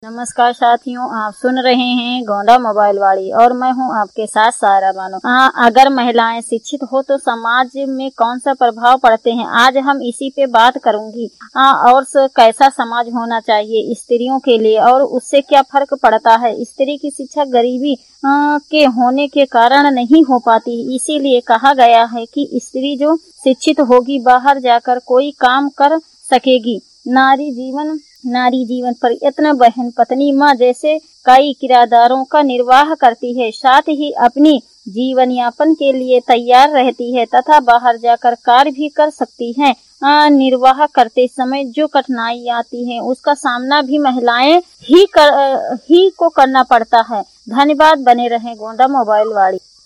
नमस्कार साथियों, आप सुन रहे हैं गोंडा मोबाइल वाली और मैं हूं आपके साथ सारा बानो। अगर महिलाएं शिक्षित हो तो समाज में कौन सा प्रभाव पड़ते हैं, आज हम इसी पे बात करूंगी। और कैसा समाज होना चाहिए स्त्रियों के लिए और उससे क्या फर्क पड़ता है। स्त्री की शिक्षा गरीबी के होने के कारण नहीं हो पाती, इसीलिए कहा गया है कि स्त्री जो शिक्षित होगी बाहर जाकर कोई काम कर सकेगी। नारी जीवन पर इतना बहन, पत्नी, माँ जैसे कई किरदारों का निर्वाह करती है, साथ ही अपनी जीवन यापन के लिए तैयार रहती है तथा बाहर जाकर कार्य भी कर सकती है। निर्वाह करते समय जो कठिनाई आती है उसका सामना भी महिलाएं ही को करना पड़ता है। धन्यवाद। बने रहें गोंडा मोबाइल वाली।